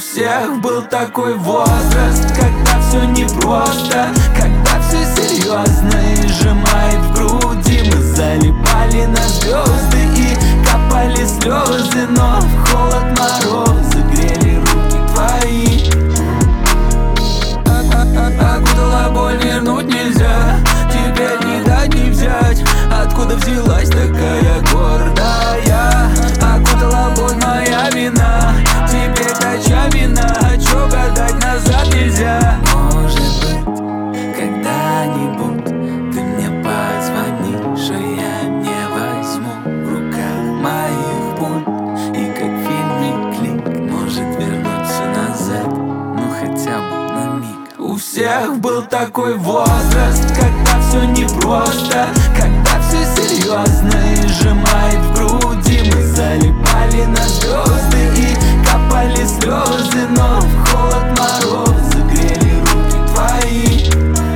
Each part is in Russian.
всех был такой возраст, когда все непросто, когда все серьезно и сжимает в груди. Мы залипали на звезды и капали слезы, но в холод морозы грели руки твои. Окутала боль, вернуть нельзя, тебе не дать не взять. Откуда взялась такая гордая? Окутала боль, моя вина, тебе тача вина. Чё гадать, назад нельзя. Может быть, когда-нибудь ты мне позвонишь, а я не возьму в руках моих пуль. И как в фильме клик может вернуться назад, ну хотя бы на миг. У всех был такой возраст, когда все непросто, когда все серьезно и сжимает в груди. Мы залипали на звезды и капали слезы, но в холод морозы грели руки твои.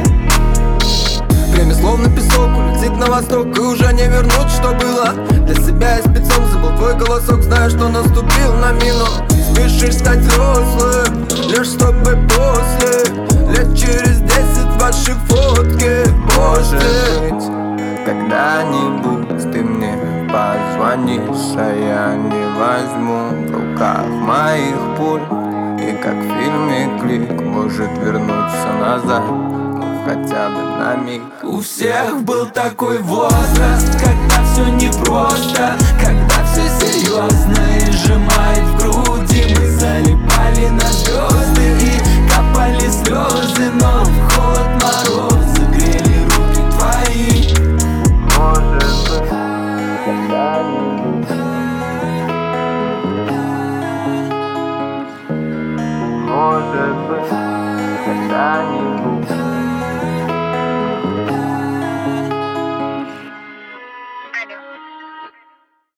Время словно песок улетит на восток, и уже не вернуть, что было. Для себя я спецом забыл твой голосок, зная, что наступил на мину. Спешишь стать взрослым, лишь чтобы после лет через 10 ваши фотки. Может быть, когда-нибудь ты мне позвонишь, а я не возьму в руках моих пуль. И как в фильме клик может вернуться назад, ну хотя бы на миг. У всех был такой возраст, когда все непросто, когда все серьезно